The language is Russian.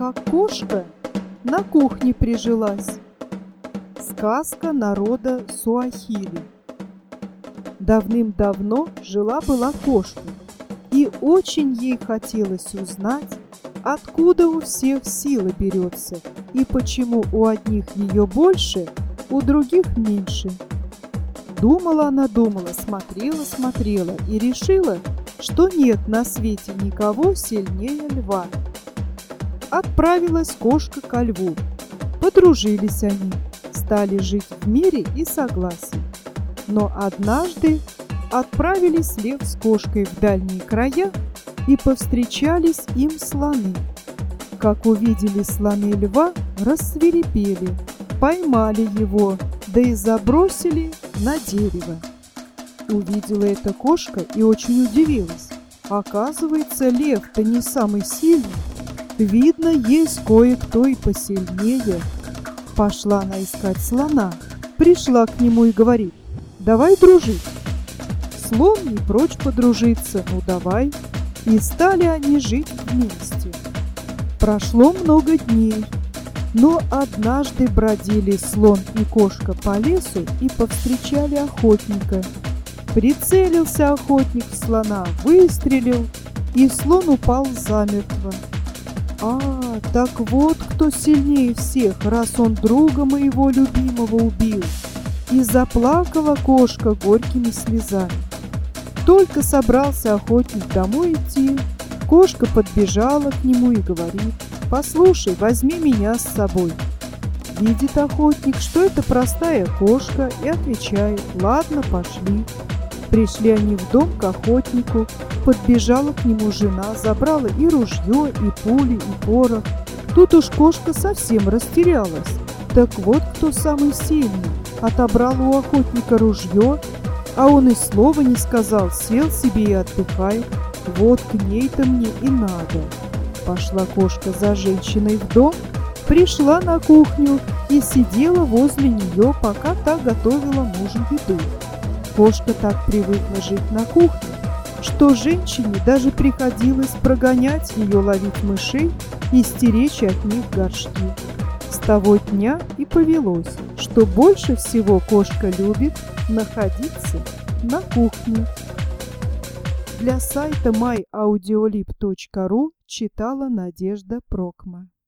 как кошка на кухне прижилась. Сказка народа Суахили. Давным-давно жила-была кошка, и очень ей хотелось узнать, откуда у всех сила берется и почему у одних ее больше, у других меньше. Думала она, смотрела и решила, что нет на свете никого сильнее льва. Отправилась кошка ко льву. Подружились они, стали жить в мире и согласии. Но однажды отправились лев с кошкой в дальние края, и повстречались им слоны. Как увидели слоны льва, рассвирепели, поймали его, да и забросили на дерево. Увидела это кошка и очень удивилась. Оказывается, лев-то не самый сильный. Видно, есть кое-кто и посильнее. Пошла она искать слона. Пришла к нему и говорит: «Давай дружить». Слон не прочь подружиться, ну давай. И стали они жить вместе. Прошло много дней, но однажды бродили слон и кошка по лесу и повстречали охотника. Прицелился охотник в слона, выстрелил, и слон упал замертво. Так вот кто сильнее всех, раз он друга моего любимого убил. И заплакала кошка горькими слезами. Только собрался охотник домой идти, кошка подбежала к нему и говорит: «Послушай, возьми меня с собой». Видит охотник, что это простая кошка, и отвечает: «Ладно, пошли». Пришли они в дом к охотнику, подбежала к нему жена, забрала и ружье, и пули, и порох. Тут уж кошка совсем растерялась. Так вот кто самый сильный. Отобрал у охотника ружье, а он и слова не сказал, сел себе и отдыхает. Вот к ней-то мне и надо. Пошла кошка за женщиной в дом, пришла на кухню и сидела возле нее, пока та готовила мужу еду. Кошка так привыкла жить на кухне, что женщине даже приходилось прогонять ее ловить мышей и стеречь от них горшки. С того дня и повелось, что больше всего кошка любит находиться на кухне. Для сайта myaudiolib.ru читала Надежда Прокма.